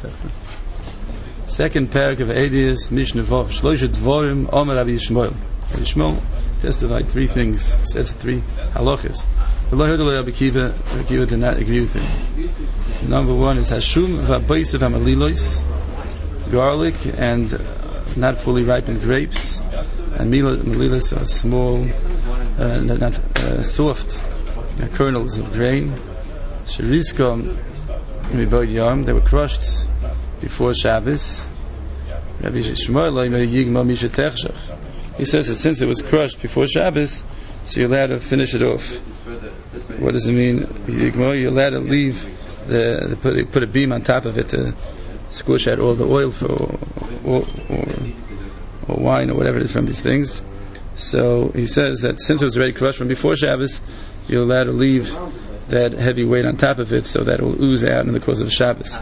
etc. Second parak of Edis, Mishnah Vav, Shloisha Dvorim, Omer Rabbi Yishmael. Rabbi Yishmael testified three things, says three halachas. Rabbi Akiva did not agree with him. Number one is Hashum v'abaysev hamalilos, garlic and not fully ripened grapes, and malilos are small, soft kernels of grain. Sheriska mibod yom, they were crushed before Shabbos. Rabbi Yishmael, he says that since it was crushed before Shabbos, so you're allowed to finish it off. What does it mean? You're allowed to leave they put a beam on top of it to squish out all the oil or wine or whatever it is from these things. So he says that since it was already crushed from before Shabbos, you're allowed to leave that heavy weight on top of it so that it will ooze out in the course of Shabbos.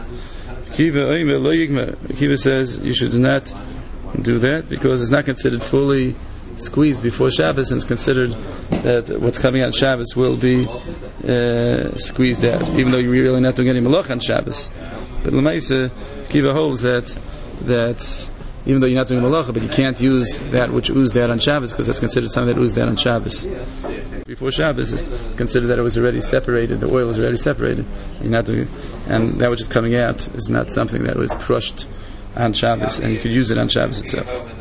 Akiva says you should not do that because it's not considered fully squeezed before Shabbos, and it's considered that what's coming out on Shabbos will be squeezed out, even though you're really not doing any malach on Shabbos. But Lamaisa, Akiva holds that even though you're not doing malacha, but you can't use that which oozed out on Shabbos because that's considered something that oozed out on Shabbos. Before Shabbos, it's considered that it was already separated, the oil was already separated. You're not doing, and that which is coming out is not something that was crushed on Shabbos, and you could use it on Shabbos itself.